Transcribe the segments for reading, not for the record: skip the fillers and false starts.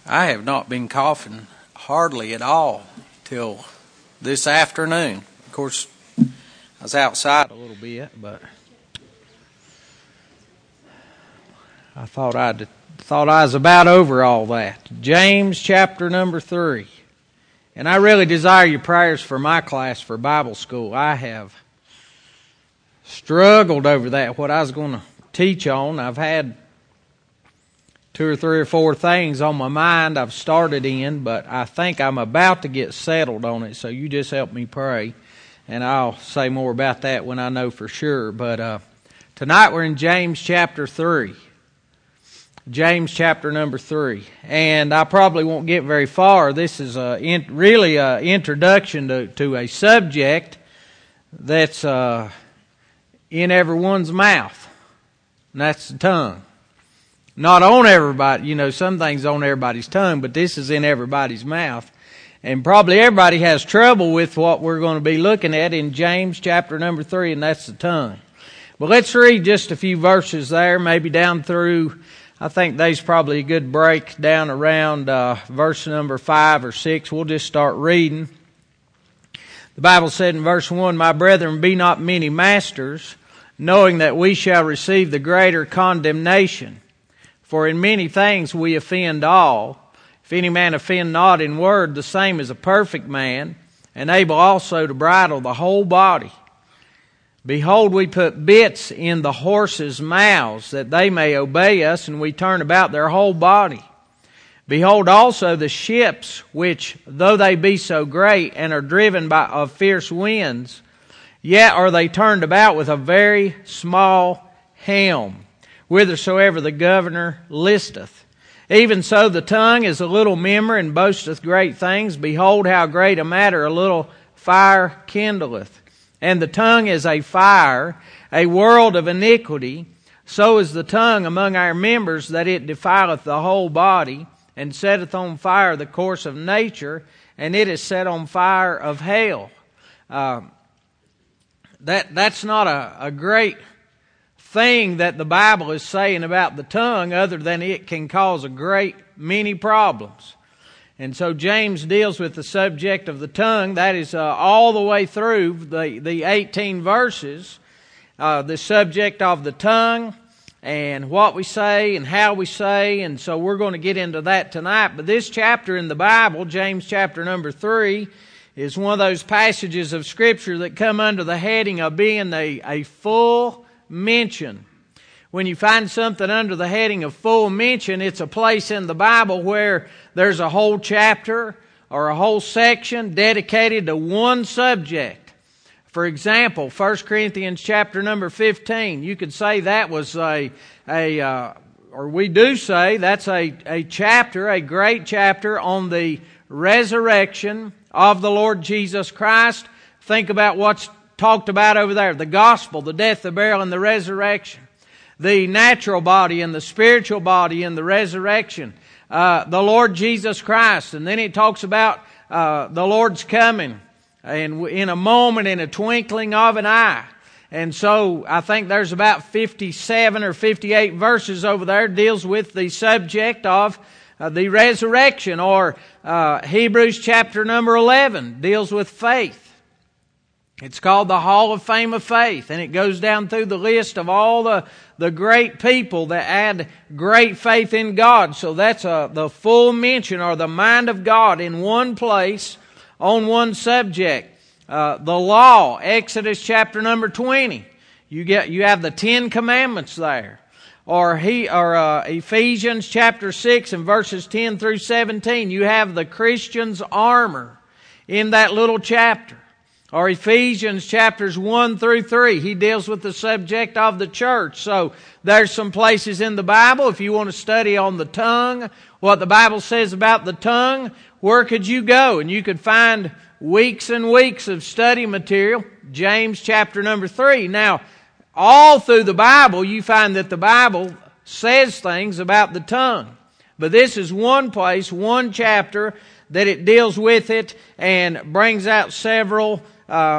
I have not been coughing hardly at all till this afternoon. Of course, I was outside a little bit, but I thought I was about over all that. James chapter number 3. And I really desire your prayers for my class for Bible school. I have struggled over that, what I was going to teach on. I've had 2 or 3 or 4 things on my mind I've started in, but I think I'm about to get settled on it, so you just help me pray. And I'll say more about that when I know for sure. But tonight we're in James chapter 3. James chapter number 3. And I probably won't get very far. This is really an introduction to a subject that's in everyone's mouth. And that's the tongue. Not on everybody, some things on everybody's tongue, but this is in everybody's mouth. And probably everybody has trouble with what we're going to be looking at in James chapter number 3, and that's the tongue. But let's read just a few verses there, maybe down through, I think there's probably a good break down around verse number 5 or 6. We'll just start reading. The Bible said in verse 1, "My brethren, be not many masters, knowing that we shall receive the greater condemnation. For in many things we offend all. If any man offend not in word, the same is a perfect man, and able also to bridle the whole body. Behold, we put bits in the horses' mouths, that they may obey us, and we turn about their whole body. Behold also the ships, which, though they be so great, and are driven of fierce winds, yet are they turned about with a very small helm, whithersoever the governor listeth. Even so the tongue is a little member, and boasteth great things. Behold, how great a matter a little fire kindleth. And the tongue is a fire, a world of iniquity. So is the tongue among our members, that it defileth the whole body, and setteth on fire the course of nature, and it is set on fire of hell." That's not a great thing that the Bible is saying about the tongue, other than it can cause a great many problems. And so James deals with the subject of the tongue. That is all the way through the 18 verses, the subject of the tongue and what we say and how we say. And so we're going to get into that tonight. But this chapter in the Bible, James chapter number 3, is one of those passages of Scripture that come under the heading of being a full mention. When you find something under the heading of full mention, it's a place in the Bible where there's a whole chapter or a whole section dedicated to one subject. For example, 1 Corinthians chapter number 15, you could say that was or we do say that's a chapter, a great chapter on the resurrection of the Lord Jesus Christ. Think about what's talked about over there: the gospel, the death, the burial, and the resurrection. The natural body and the spiritual body and the resurrection. The Lord Jesus Christ. And then it talks about the Lord's coming. And in a moment, in a twinkling of an eye. And so I think there's about 57 or 58 verses over there deals with the subject of the resurrection. Or Hebrews chapter number 11 deals with faith. It's called the Hall of Fame of Faith, and it goes down through the list of all the great people that had great faith in God. So that's the full mention, or the mind of God, in one place on one subject. The law, Exodus chapter number 20. You have the 10 Commandments there. Or Ephesians chapter 6 and verses 10 through 17. You have the Christian's armor in that little chapter. Or Ephesians chapters 1 through 3. He deals with the subject of the church. So there's some places in the Bible, if you want to study on the tongue, what the Bible says about the tongue, where could you go? And you could find weeks and weeks of study material. James chapter number 3. Now, all through the Bible, you find that the Bible says things about the tongue. But this is one place, one chapter, that it deals with it and brings out several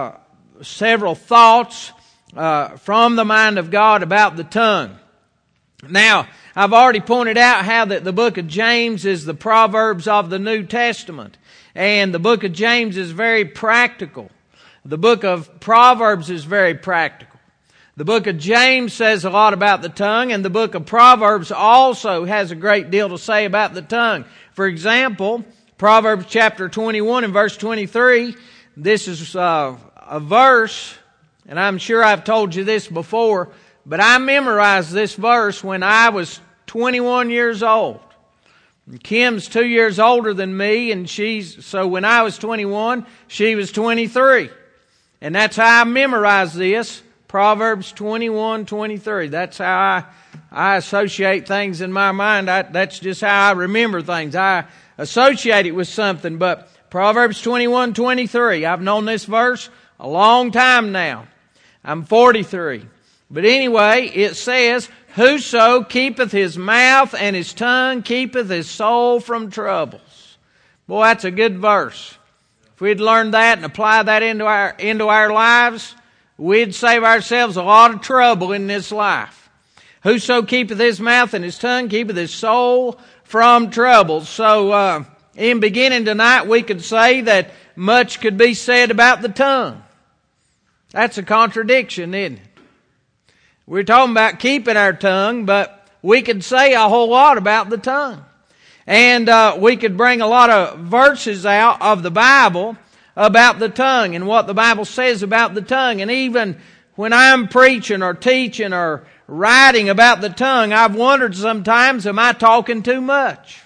thoughts from the mind of God about the tongue. Now, I've already pointed out how that the book of James is the Proverbs of the New Testament. And the book of James is very practical. The book of Proverbs is very practical. The book of James says a lot about the tongue, and the book of Proverbs also has a great deal to say about the tongue. For example, Proverbs chapter 21 and verse 23, this is a verse, and I'm sure I've told you this before, but I memorized this verse when I was 21 years old. Kim's 2 years older than me, and so when I was 21, she was 23. And that's how I memorized this, Proverbs 21:23. That's how I associate things in my mind. That's just how I remember things. I associate it with something. But Proverbs 21:23, I've known this verse a long time now. I'm 43. But anyway, it says, "Whoso keepeth his mouth and his tongue keepeth his soul from troubles." Boy, that's a good verse. If we'd learn that and apply that into our lives, we'd save ourselves a lot of trouble in this life. Whoso keepeth his mouth and his tongue keepeth his soul from troubles. So, in beginning tonight, we could say that much could be said about the tongue. That's a contradiction, isn't it? We're talking about keeping our tongue, but we could say a whole lot about the tongue. And we could bring a lot of verses out of the Bible about the tongue and what the Bible says about the tongue. And even when I'm preaching or teaching or writing about the tongue, I've wondered sometimes, am I talking too much?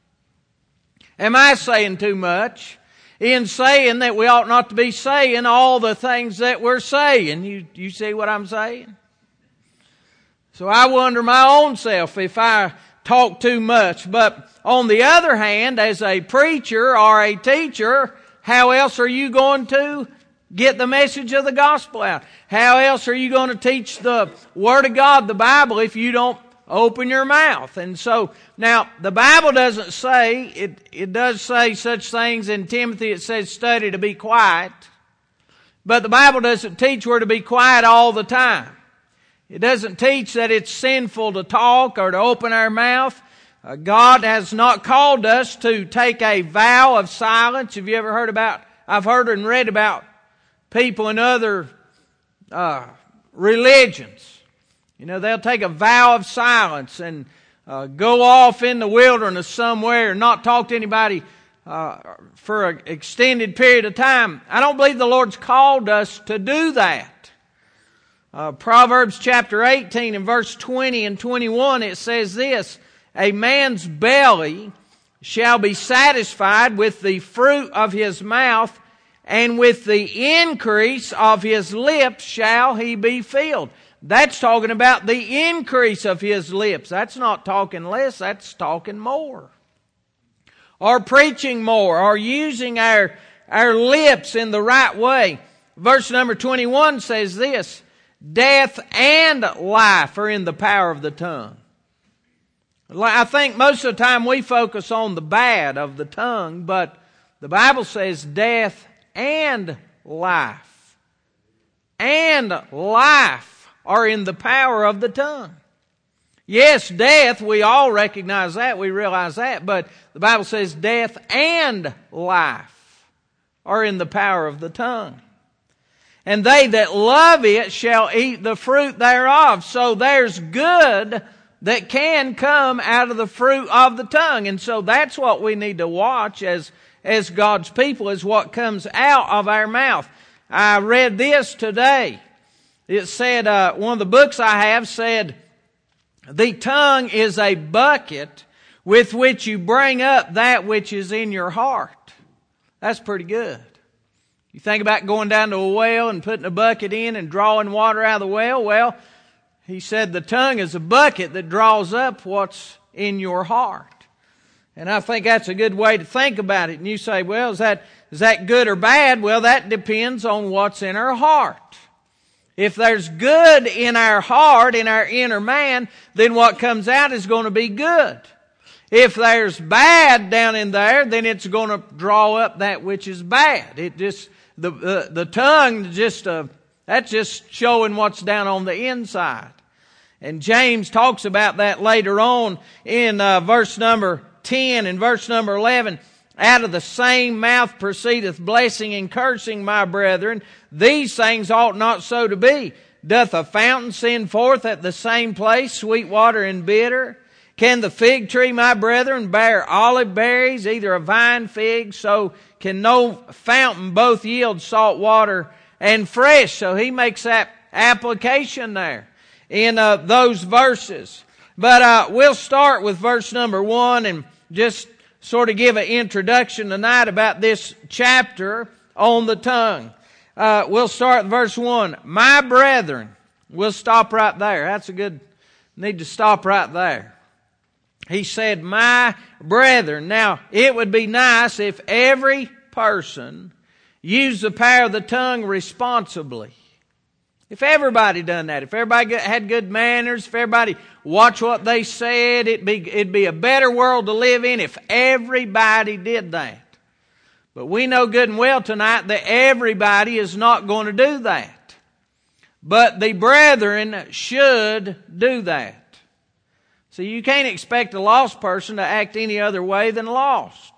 Am I saying too much in saying that we ought not to be saying all the things that we're saying? You see what I'm saying? So I wonder my own self if I talk too much. But on the other hand, as a preacher or a teacher, how else are you going to get the message of the gospel out? How else are you going to teach the Word of God, the Bible, if you don't open your mouth? And so, now, the Bible doesn't say, it does say such things in Timothy. It says, study to be quiet. But the Bible doesn't teach we're to be quiet all the time. It doesn't teach that it's sinful to talk or to open our mouth. God has not called us to take a vow of silence. Have you ever heard about, I've heard and read about people in other religions. You know, they'll take a vow of silence and go off in the wilderness somewhere and not talk to anybody for an extended period of time. I don't believe the Lord's called us to do that. Proverbs chapter 18 and verse 20 and 21, it says this, "A man's belly shall be satisfied with the fruit of his mouth, and with the increase of his lips shall he be filled." That's talking about the increase of his lips. That's not talking less, that's talking more. Or preaching more, or using our lips in the right way. Verse number 21 says this, "Death and life are in the power of the tongue." I think most of the time we focus on the bad of the tongue, but the Bible says death and life. And life are in the power of the tongue. Yes, death, we all recognize that, we realize that, but the Bible says death and life are in the power of the tongue. "And they that love it shall eat the fruit thereof." So there's good that can come out of the fruit of the tongue. And so that's what we need to watch as God's people, is what comes out of our mouth. I read this today. It said, one of the books I have said, the tongue is a bucket with which you bring up that which is in your heart. That's pretty good. You think about going down to a well and putting a bucket in and drawing water out of the well. Well, he said the tongue is a bucket that draws up what's in your heart. And I think that's a good way to think about it. And you say, well, is that good or bad? Well, that depends on what's in our heart. If there's good in our heart, in our inner man, then what comes out is going to be good. If there's bad down in there, then it's going to draw up that which is bad. It just, the tongue just, that's just showing what's down on the inside. And James talks about that later on in verse number 10 and verse number 11. Out of the same mouth proceedeth blessing and cursing, my brethren. These things ought not so to be. Doth a fountain send forth at the same place sweet water and bitter? Can the fig tree, my brethren, bear olive berries, either a vine, fig? So can no fountain both yield salt water and fresh? So he makes that application there in those verses. But we'll start with verse number 1 and just sort of give an introduction tonight about this chapter on the tongue. We'll start with verse 1. My brethren. We'll stop right there. That's a good, need to stop right there. He said, my brethren. Now, it would be nice if every person used the power of the tongue responsibly. If everybody done that, if everybody had good manners, if everybody watched what they said, it'd be a better world to live in if everybody did that. But we know good and well tonight that everybody is not going to do that. But the brethren should do that. So you can't expect a lost person to act any other way than lost.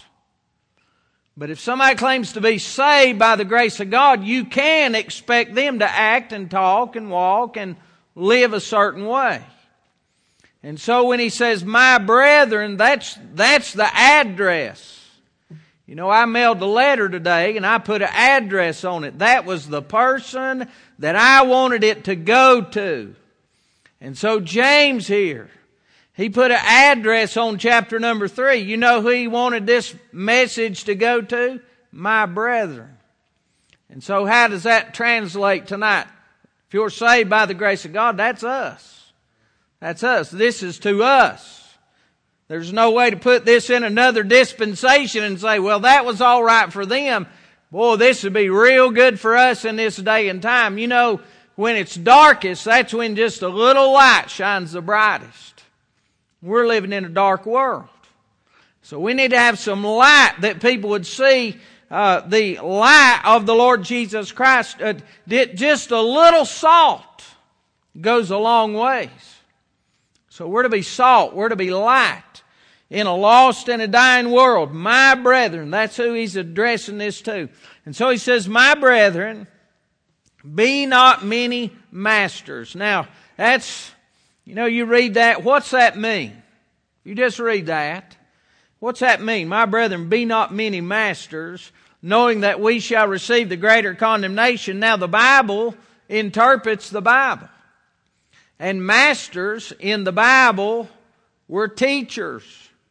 But if somebody claims to be saved by the grace of God, you can expect them to act and talk and walk and live a certain way. And so when he says, my brethren, that's the address. You know, I mailed a letter today and I put an address on it. That was the person that I wanted it to go to. And so James here, he put an address on chapter number 3. You know who he wanted this message to go to? My brethren. And so how does that translate tonight? If you're saved by the grace of God, that's us. That's us. This is to us. There's no way to put this in another dispensation and say, well, that was all right for them. Boy, this would be real good for us in this day and time. You know, when it's darkest, that's when just a little light shines the brightest. We're living in a dark world. So we need to have some light that people would see the light of the Lord Jesus Christ. Just a little salt goes a long ways. So we're to be salt. We're to be light in a lost and a dying world. My brethren, that's who he's addressing this to. And so he says, my brethren, be not many masters. Now, that's... You know, you read that, what's that mean? You just read that. What's that mean? My brethren, be not many masters, knowing that we shall receive the greater condemnation. Now, the Bible interprets the Bible. And masters in the Bible were teachers.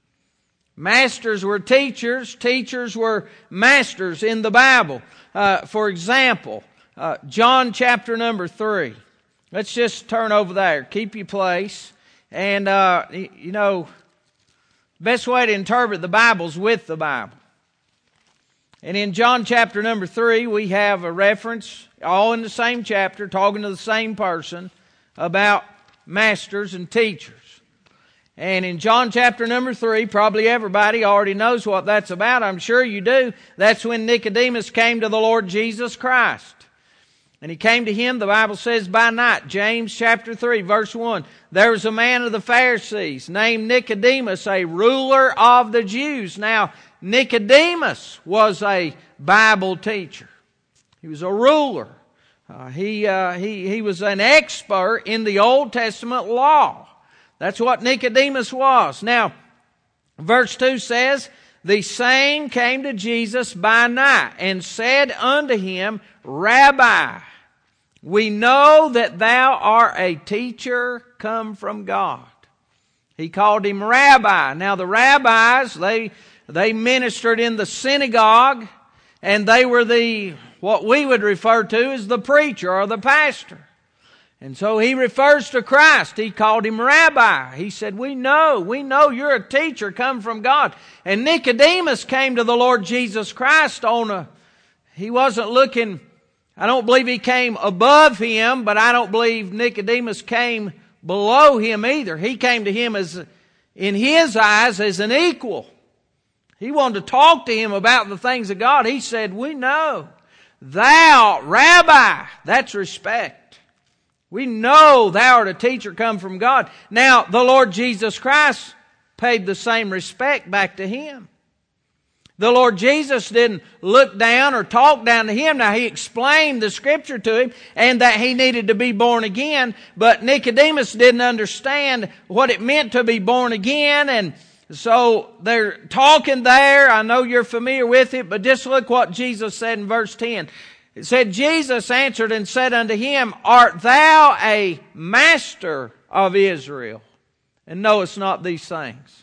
Masters were teachers. Teachers were masters in the Bible. For example, John chapter number 3. Let's just turn over there. Keep your place. And, you know, best way to interpret the Bible is with the Bible. And in John chapter number 3, we have a reference, all in the same chapter, talking to the same person, about masters and teachers. And in John chapter number 3, probably everybody already knows what that's about. I'm sure you do. That's when Nicodemus came to the Lord Jesus Christ. And he came to him, the Bible says, by night. James chapter 3, verse 1. There was a man of the Pharisees named Nicodemus, a ruler of the Jews. Now, Nicodemus was a Bible teacher. He was a ruler. He was an expert in the Old Testament law. That's what Nicodemus was. Now, verse 2 says, the same came to Jesus by night and said unto him, Rabbi, we know that thou art a teacher come from God. He called him Rabbi. Now the rabbis, they ministered in the synagogue, and they were what we would refer to as the preacher or the pastor. And so he refers to Christ. He called him Rabbi. He said, we know you're a teacher come from God. And Nicodemus came to the Lord Jesus Christ he wasn't looking, I don't believe he came above him, but I don't believe Nicodemus came below him either. He came to him in his eyes as an equal. He wanted to talk to him about the things of God. He said, we know. Thou, Rabbi, that's respect. We know thou art a teacher come from God. Now, the Lord Jesus Christ paid the same respect back to him. The Lord Jesus didn't look down or talk down to him. Now, he explained the Scripture to him and that he needed to be born again. But Nicodemus didn't understand what it meant to be born again. And so they're talking there. I know you're familiar with it, but just look what Jesus said in verse 10. It said, Jesus answered and said unto him, Art thou a master of Israel, and knowest not these things?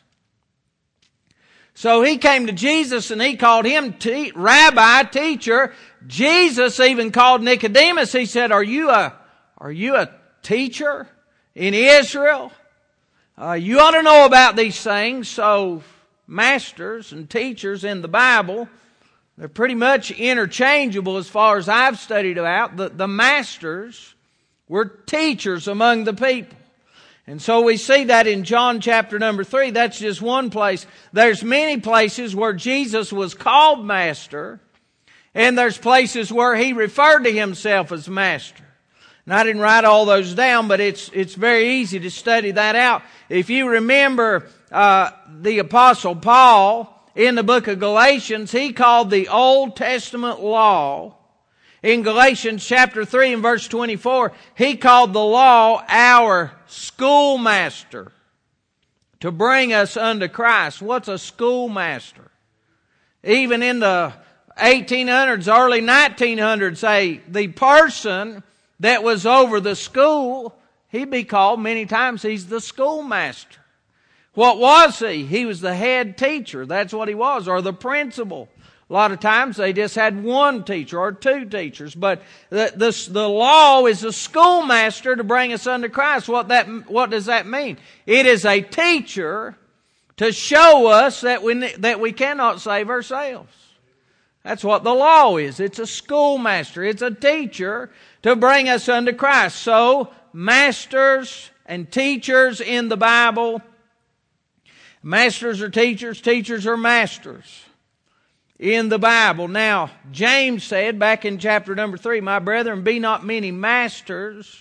So he came to Jesus and he called him rabbi, teacher. Jesus even called Nicodemus. He said, Are you a teacher in Israel? You ought to know about these things. So masters and teachers in the Bible, they're pretty much interchangeable as far as I've studied about. The masters were teachers among the people. And so we see that in John chapter number 3. That's just one place. There's many places where Jesus was called master, and there's places where he referred to himself as master. And I didn't write all those down, but it's very easy to study that out. If you remember the Apostle Paul in the book of Galatians, he called the Old Testament law, in Galatians chapter 3 and verse 24, he called the law our schoolmaster to bring us unto Christ. What's a schoolmaster? Even in the 1800s, early 1900s, the person that was over the school, he'd be called many times, he's the schoolmaster. What was he? He was the head teacher. That's what he was, or the principal. A lot of times they just had one teacher or two teachers. But the law is a schoolmaster to bring us unto Christ. What does that mean? It is a teacher to show us that we cannot save ourselves. That's what the law is. It's a schoolmaster. It's a teacher to bring us unto Christ. So, masters and teachers in the Bible, masters are teachers, teachers are masters in the Bible. Now, James said back in chapter number 3, My brethren, be not many masters.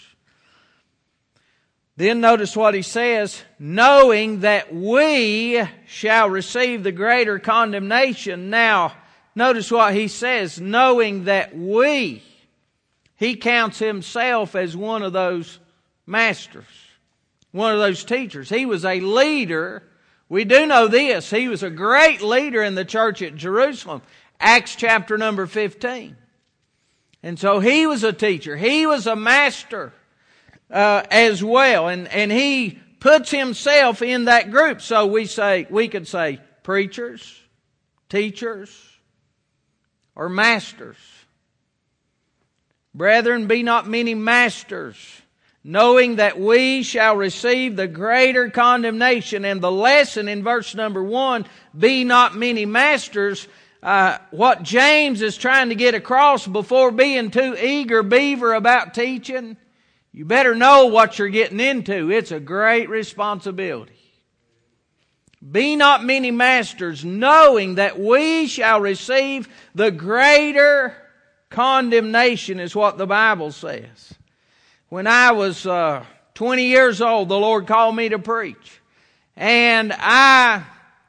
Then notice what he says, knowing that we shall receive the greater condemnation. Now, notice what he says, knowing that we. He counts himself as one of those masters, one of those teachers. He was a leader. We do know this. He was a great leader in the church at Jerusalem. Acts chapter number 15. And so he was a teacher. He was a master as well. And he puts himself in that group. So we could say preachers, teachers, or masters. Brethren, be not many masters, knowing that we shall receive the greater condemnation. And the lesson in verse number 1, be not many masters, what James is trying to get across before being too eager beaver about teaching, you better know what you're getting into. It's a great responsibility. Be not many masters, knowing that we shall receive the greater condemnation, is what the Bible says. When I was 20 years old, the Lord called me to preach. And I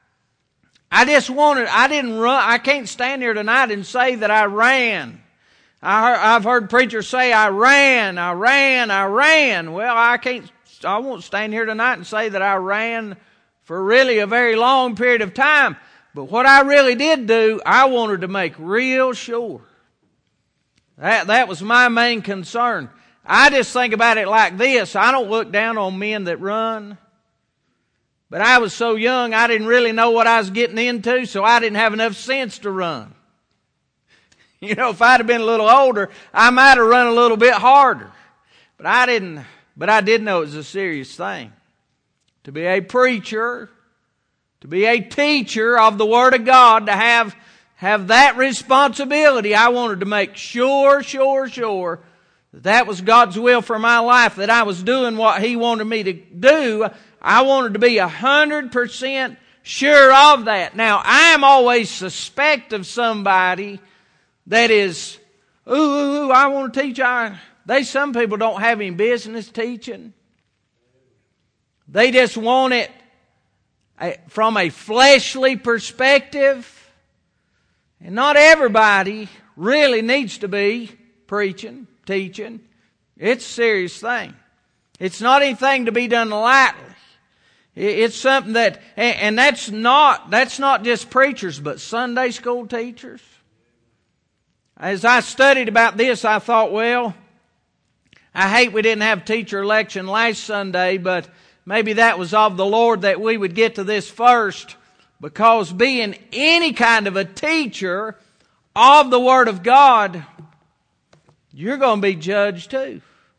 didn't run. I can't stand here tonight and say that I ran. I've heard preachers say, I ran. Well, I won't stand here tonight and say that I ran for really a very long period of time. But what I really did do, I wanted to make real sure. That was my main concern. I just think about it like this. I don't look down on men that run. But I was so young, I didn't really know what I was getting into, so I didn't have enough sense to run. You know, if I'd have been a little older, I might have run a little bit harder. But I didn't. But I did know it was a serious thing. To be a preacher, to be a teacher of the Word of God, to have that responsibility, I wanted to make sure that was God's will for my life, that I was doing what He wanted me to do. I wanted to be 100% sure of that. Now, I am always suspect of somebody that is, I want to teach. Some people don't have any business teaching. They just want it from a fleshly perspective. And not everybody really needs to be preaching, teaching. It's a serious thing. It's not anything to be done lightly. It's something that, and that's not just preachers, but Sunday school teachers. As I studied about this, I thought, well, I hate we didn't have teacher election last Sunday, but maybe that was of the Lord that we would get to this first, because being any kind of a teacher of the Word of God, you're going to be judged too.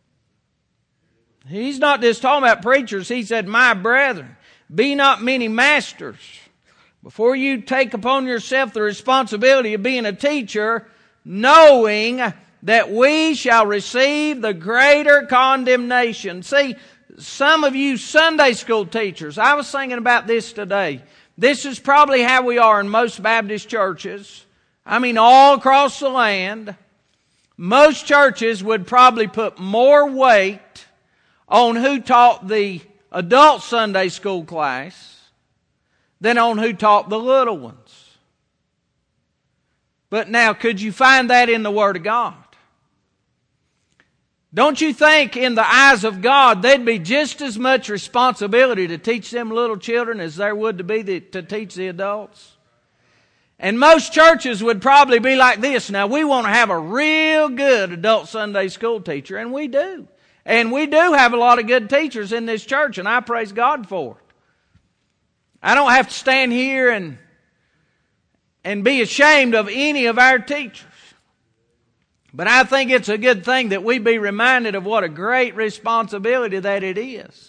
He's not just talking about preachers. He said, my brethren, be not many masters. Before you take upon yourself the responsibility of being a teacher, knowing that we shall receive the greater condemnation. See, some of you Sunday school teachers, I was thinking about this today. This is probably how we are in most Baptist churches. I mean, all across the land. Most churches would probably put more weight on who taught the adult Sunday school class than on who taught the little ones. But now, could you find that in the Word of God? Don't you think in the eyes of God there'd be just as much responsibility to teach them little children as there would to be to teach the adults? And most churches would probably be like this. Now, we want to have a real good adult Sunday school teacher, and we do. And we do have a lot of good teachers in this church, and I praise God for it. I don't have to stand here and be ashamed of any of our teachers. But I think it's a good thing that we be reminded of what a great responsibility that it is.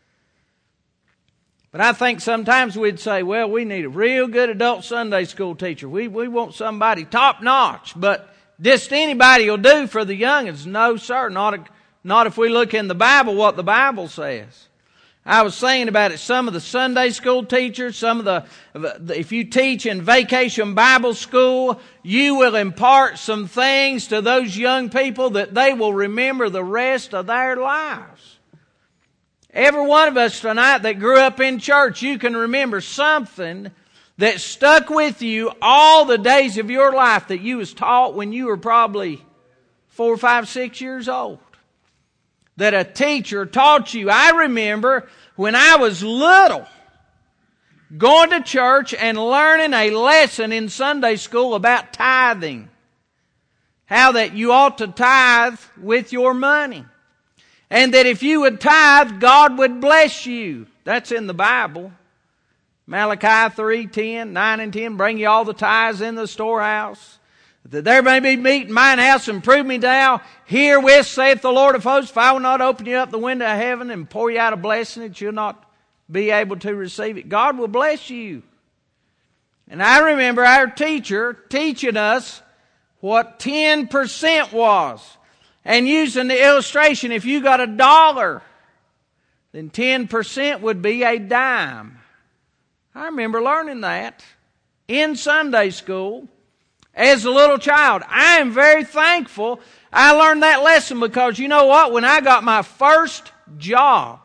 But I think sometimes we'd say, well, we need a real good adult Sunday school teacher. We want somebody top notch, but just anybody will do for the youngins. No, sir, not if we look in the Bible what the Bible says. I was saying about it, some of the Sunday school teachers, if you teach in Vacation Bible School, you will impart some things to those young people that they will remember the rest of their lives. Every one of us tonight that grew up in church, you can remember something that stuck with you all the days of your life that you was taught when you were probably 4, 5, 6 years old. That a teacher taught you. I remember when I was little, going to church and learning a lesson in Sunday school about tithing. How that you ought to tithe with your money. And that if you would tithe, God would bless you. That's in the Bible. Malachi 3:10, 9 and 10, bring you all the tithes in the storehouse. That there may be meat in mine house, and prove me now. Herewith saith the Lord of hosts, if I will not open you up the window of heaven and pour you out a blessing that you'll not be able to receive it, God will bless you. And I remember our teacher teaching us what 10% was. And using the illustration, if you got $1, then 10% would be a dime. I remember learning that in Sunday school as a little child. I am very thankful I learned that lesson, because you know what? When I got my first job,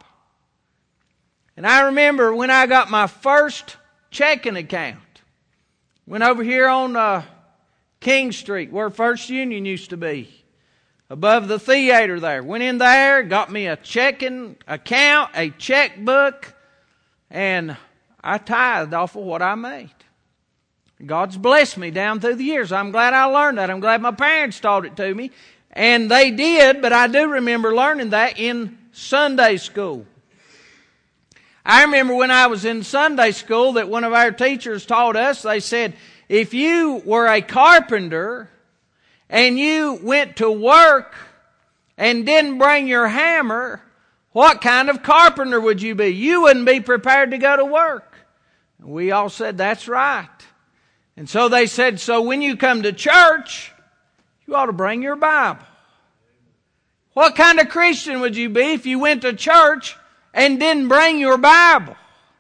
and I remember when I got my first checking account, went over here on King Street where First Union used to be, above the theater there. Went in there, got me a checking account, a checkbook, and I tithed off of what I made. God's blessed me down through the years. I'm glad I learned that. I'm glad my parents taught it to me. And they did, but I do remember learning that in Sunday school. I remember when I was in Sunday school that one of our teachers taught us, they said, if you were a carpenter and you went to work and didn't bring your hammer, what kind of carpenter would you be? You wouldn't be prepared to go to work. We all said, that's right. And so they said, so when you come to church, you ought to bring your Bible. What kind of Christian would you be if you went to church and didn't bring your Bible?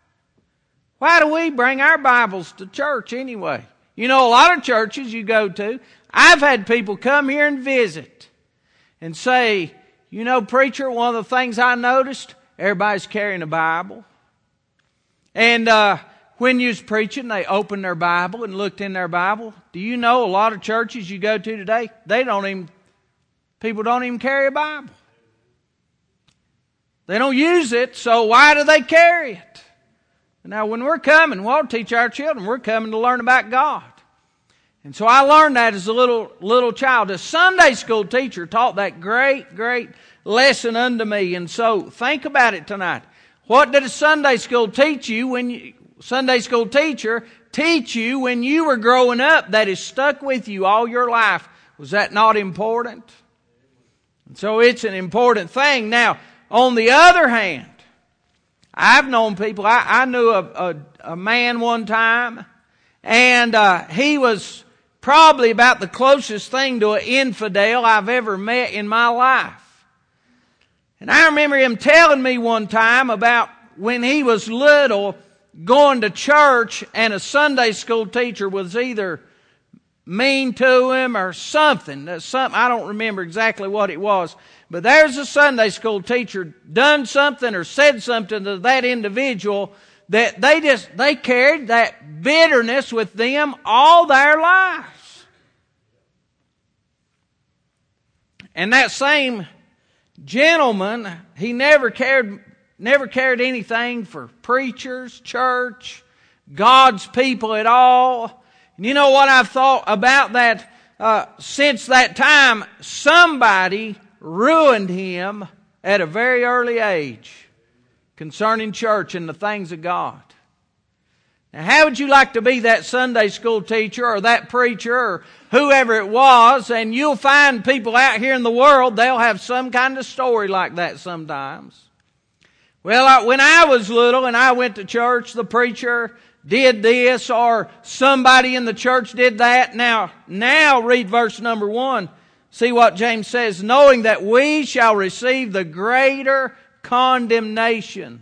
Why do we bring our Bibles to church anyway? You know, a lot of churches you go to, I've had people come here and visit. and say, you know, preacher, one of the things I noticed, everybody's carrying a Bible. And when you was preaching, they opened their Bible and looked in their Bible. Do you know a lot of churches you go to today, people don't even carry a Bible. They don't use it, so why do they carry it? Now, when we're coming, we'll teach our children, we're coming to learn about God. And so I learned that as a little child. A Sunday school teacher taught that great lesson unto me. And so think about it tonight. What did a Sunday school teach you Sunday school teacher teach you when you were growing up that has stuck with you all your life? Was that not important? And so it's an important thing. Now, on the other hand, I've known people, I knew a man one time, and he was probably about the closest thing to an infidel I've ever met in my life. And I remember him telling me one time about when he was little, going to church, and a Sunday school teacher was either mean to him or something. I don't remember exactly what it was. But there's a Sunday school teacher done something or said something to that individual that they carried that bitterness with them all their lives. And that same gentleman, he never cared anything for preachers, church, God's people at all. And you know what I've thought about that? Since that time, somebody ruined him at a very early age concerning church and the things of God. Now, how would you like to be that Sunday school teacher or that preacher or whoever it was? And you'll find people out here in the world, they'll have some kind of story like that sometimes. Well, when I was little and I went to church, the preacher did this or somebody in the church did that. Now read verse number 1. See what James says, knowing that we shall receive the greater condemnation.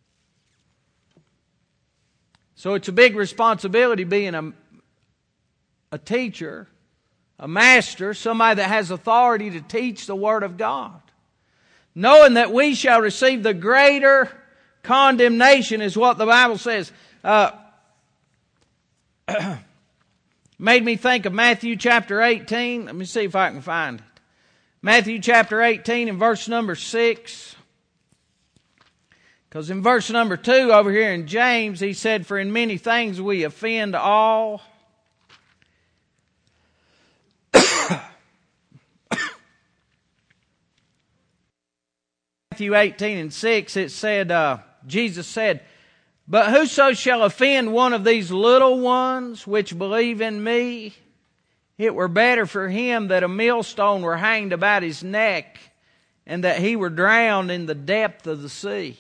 So it's a big responsibility being a teacher, a master, somebody that has authority to teach the Word of God. Knowing that we shall receive the greater condemnation is what the Bible says. Made me think of Matthew chapter 18. Let me see if I can find it. Matthew chapter 18 and verse number 6. Because in verse number 2 over here in James, he said, for in many things we offend all. Matthew 18 and 6, it said, Jesus said, but whoso shall offend one of these little ones which believe in me, it were better for him that a millstone were hanged about his neck and that he were drowned in the depth of the sea.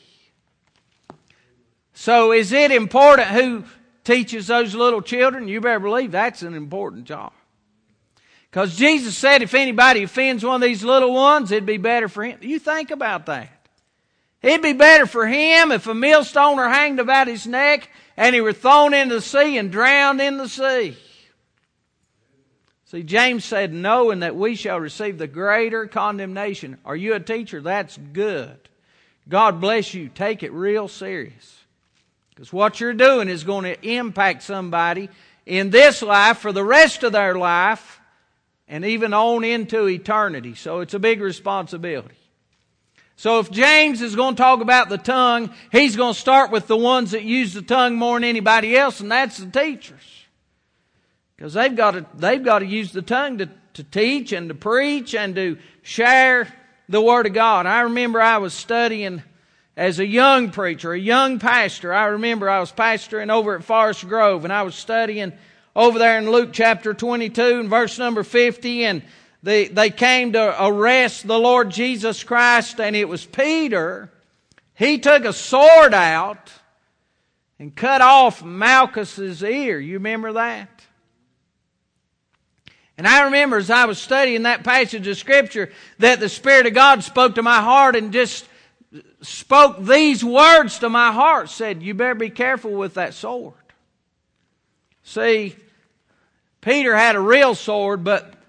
So is it important who teaches those little children? You better believe that's an important job. Because Jesus said if anybody offends one of these little ones, it'd be better for him. You think about that. It'd be better for him if a millstone were hanged about his neck and he were thrown into the sea and drowned in the sea. See, James said, knowing that we shall receive the greater condemnation. Are you a teacher? That's good. God bless you. Take it real serious. Because what you're doing is going to impact somebody in this life for the rest of their life and even on into eternity. So it's a big responsibility. So if James is going to talk about the tongue, he's going to start with the ones that use the tongue more than anybody else, and that's the teachers. Because they've got to use the tongue to teach and to preach and to share the Word of God. I remember I was studying as a young preacher, a young pastor. I remember I was pastoring over at Forest Grove, and I was studying over there in Luke chapter 22 and verse number 50, and they came to arrest the Lord Jesus Christ, and it was Peter. He took a sword out and cut off Malchus's ear. You remember that? And I remember as I was studying that passage of Scripture that the Spirit of God spoke to my heart and just spoke these words to my heart. Said, you better be careful with that sword. See, Peter had a real sword, but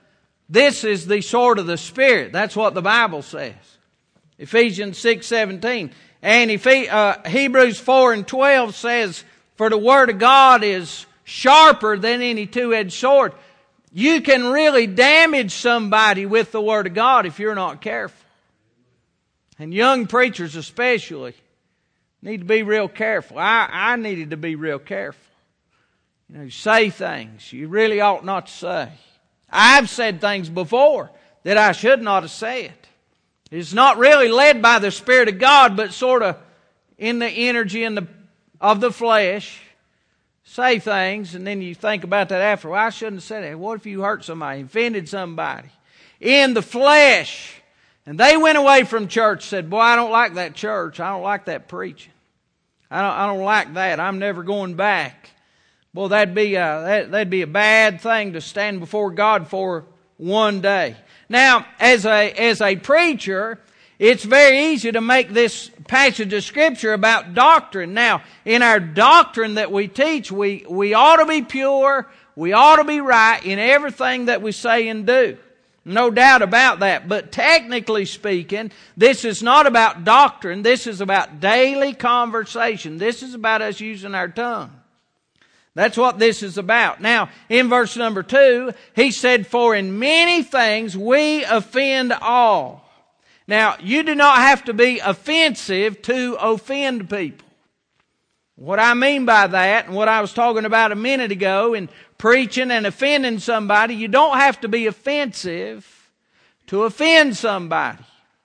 This is the sword of the Spirit. That's what the Bible says. Ephesians 6:17. And Hebrews 4:12 says, for the Word of God is sharper than any two-edged sword. You can really damage somebody with the Word of God if you're not careful. And young preachers especially need to be real careful. I needed to be real careful. You say things you really ought not to say. I've said things before that I should not have said. It's not really led by the Spirit of God, but sort of in the energy of the flesh. Say things, and then you think about that after. Well, I shouldn't have said that. What if you hurt somebody, offended somebody? In the flesh. And they went away from church, said, boy, I don't like that church. I don't like that preaching. I don't like that. I'm never going back. Well, that'd be a bad thing to stand before God for one day. Now, as a preacher, it's very easy to make this passage of Scripture about doctrine. Now, in our doctrine that we teach, we ought to be pure, we ought to be right in everything that we say and do. No doubt about that. But technically speaking, this is not about doctrine. This is about daily conversation. This is about us using our tongue. That's what this is about. Now, in verse number 2, he said, for in many things we offend all. Now, you do not have to be offensive to offend people. What I mean by that, and what I was talking about a minute ago in preaching and offending somebody, you don't have to be offensive to offend somebody.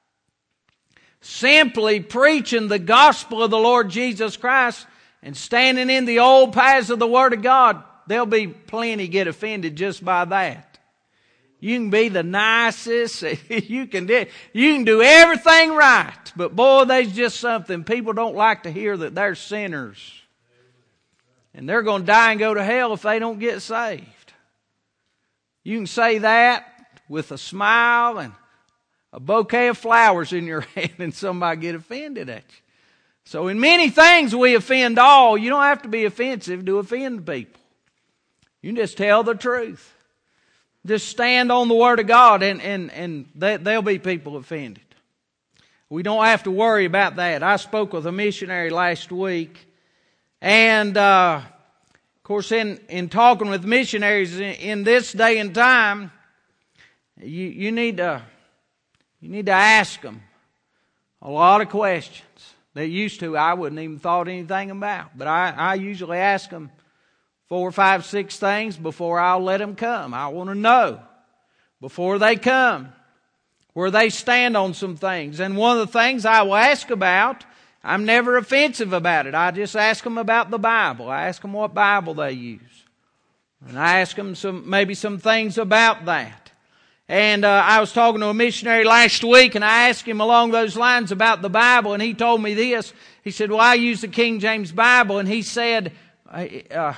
Simply preaching the gospel of the Lord Jesus Christ and standing in the old paths of the Word of God, there'll be plenty get offended just by that. You can be the nicest, you can do everything right, but boy, there's just something. People don't like to hear that they're sinners. And they're going to die and go to hell if they don't get saved. You can say that with a smile and a bouquet of flowers in your hand and somebody get offended at you. So in many things we offend all. You don't have to be offensive to offend people. You can just tell the truth. Just stand on the Word of God and there'll be people offended. We don't have to worry about that. I spoke with a missionary last week. And of course in talking with missionaries in this day and time, you need to ask them a lot of questions. They used to, I wouldn't even thought anything about. But I usually ask them 4, 5, 6 things before I'll let them come. I want to know before they come where they stand on some things. And one of the things I will ask about, I'm never offensive about it. I just ask them about the Bible. I ask them what Bible they use. And I ask them maybe some things about that. And I was talking to a missionary last week, and I asked him along those lines about the Bible, and he told me this. He said, well, I use the King James Bible, and he said, and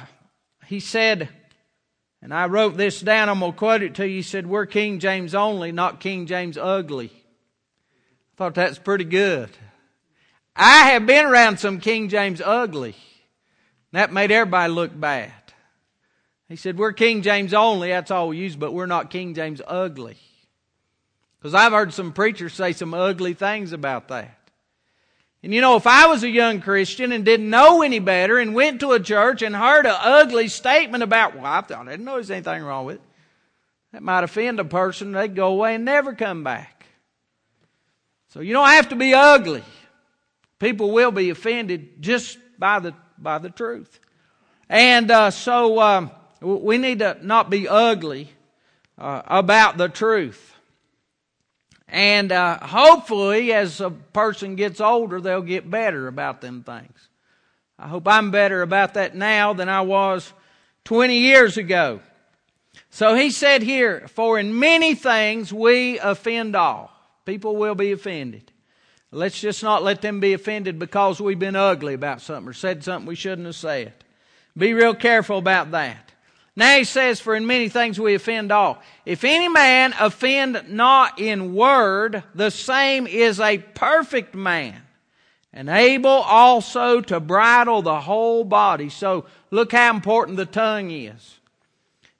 I wrote this down, I'm going to quote it to you. He said, we're King James only, not King James ugly. I thought that's pretty good. I have been around some King James ugly. That made everybody look bad. He said, we're King James only, that's all we use, but we're not King James ugly. Because I've heard some preachers say some ugly things about that. And you know, if I was a young Christian and didn't know any better and went to a church and heard an ugly statement about, well, I didn't know there's anything wrong with it. That might offend a person, they'd go away and never come back. So you don't have to be ugly. People will be offended just by the truth. And so we need to not be ugly about the truth. And hopefully as a person gets older, they'll get better about them things. I hope I'm better about that now than I was 20 years ago. So he said here, for in many things we offend all. People will be offended. Let's just not let them be offended because we've been ugly about something or said something we shouldn't have said. Be real careful about that. Now he says, for in many things we offend all. If any man offend not in word, the same is a perfect man, and able also to bridle the whole body. So look how important the tongue is.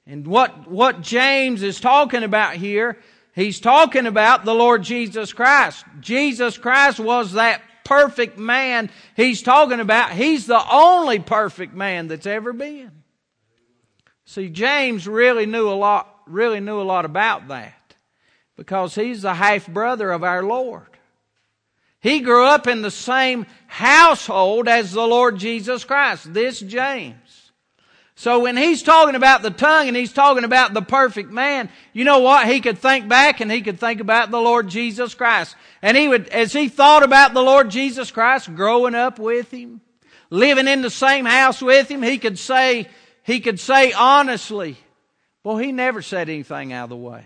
And what James is talking about here, he's talking about the Lord Jesus Christ. Jesus Christ was that perfect man he's talking about. He's the only perfect man that's ever been. See, James really knew a lot about that, because he's the half-brother of our Lord. He grew up in the same household as the Lord Jesus Christ, this James. So when he's talking about the tongue and he's talking about the perfect man, you know what? He could think back and he could think about the Lord Jesus Christ. And he would, as he thought about the Lord Jesus Christ, growing up with him, living in the same house with him, he could say honestly, well, he never said anything out of the way.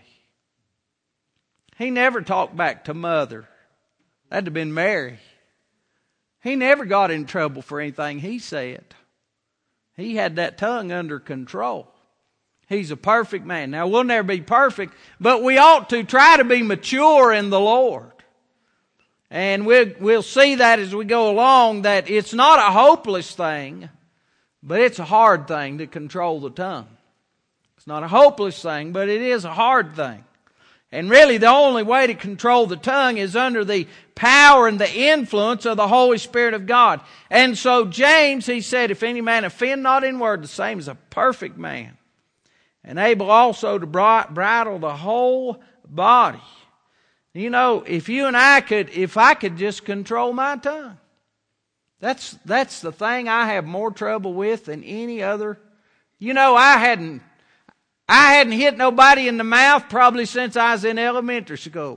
He never talked back to Mother. That'd have been Mary. He never got in trouble for anything he said. He had that tongue under control. He's a perfect man. Now, we'll never be perfect, but we ought to try to be mature in the Lord. And we'll see that as we go along, that it's not a hopeless thing, but it's a hard thing to control the tongue. It's not a hopeless thing, but it is a hard thing. And really the only way to control the tongue is under the power and the influence of the Holy Spirit of God. And so James, he said, if any man offend not in word, the same is a perfect man, and able also to bridle the whole body. You know, if I could just control my tongue, that's the thing I have more trouble with than any other. You know, I hadn't hit nobody in the mouth probably since I was in elementary school.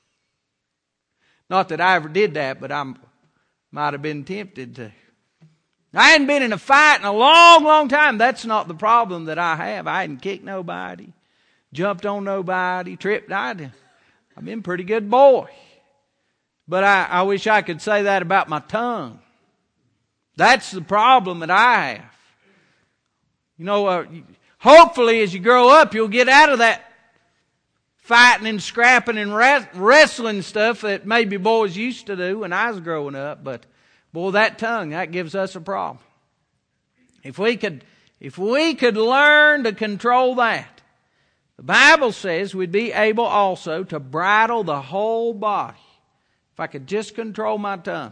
Not that I ever did that, but I might have been tempted to. I hadn't been in a fight in a long, long time. That's not the problem that I have. I hadn't kicked nobody, jumped on nobody, tripped. I've been a pretty good boy. But I wish I could say that about my tongue. That's the problem that I have. You know, hopefully as you grow up, you'll get out of that fighting and scrapping and wrestling stuff that maybe boys used to do when I was growing up. But boy, that tongue, that gives us a problem. If we could learn to control that, the Bible says we'd be able also to bridle the whole body. If I could just control my tongue.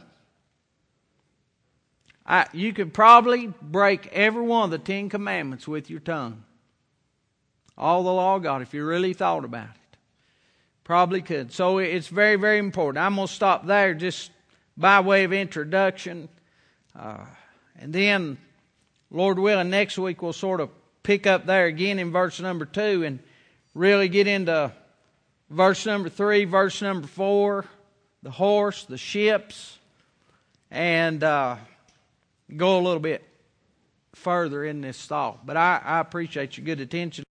You could probably break every one of the 10 Commandments with your tongue. All the law of God, if you really thought about it. Probably could. So it's very, very important. I'm going to stop there just by way of introduction. And then, Lord willing, next week we'll sort of pick up there again in verse number 2 and really get into verse number 3, verse number 4, the horse, the ships, and go a little bit further in this thought. But I appreciate your good attention.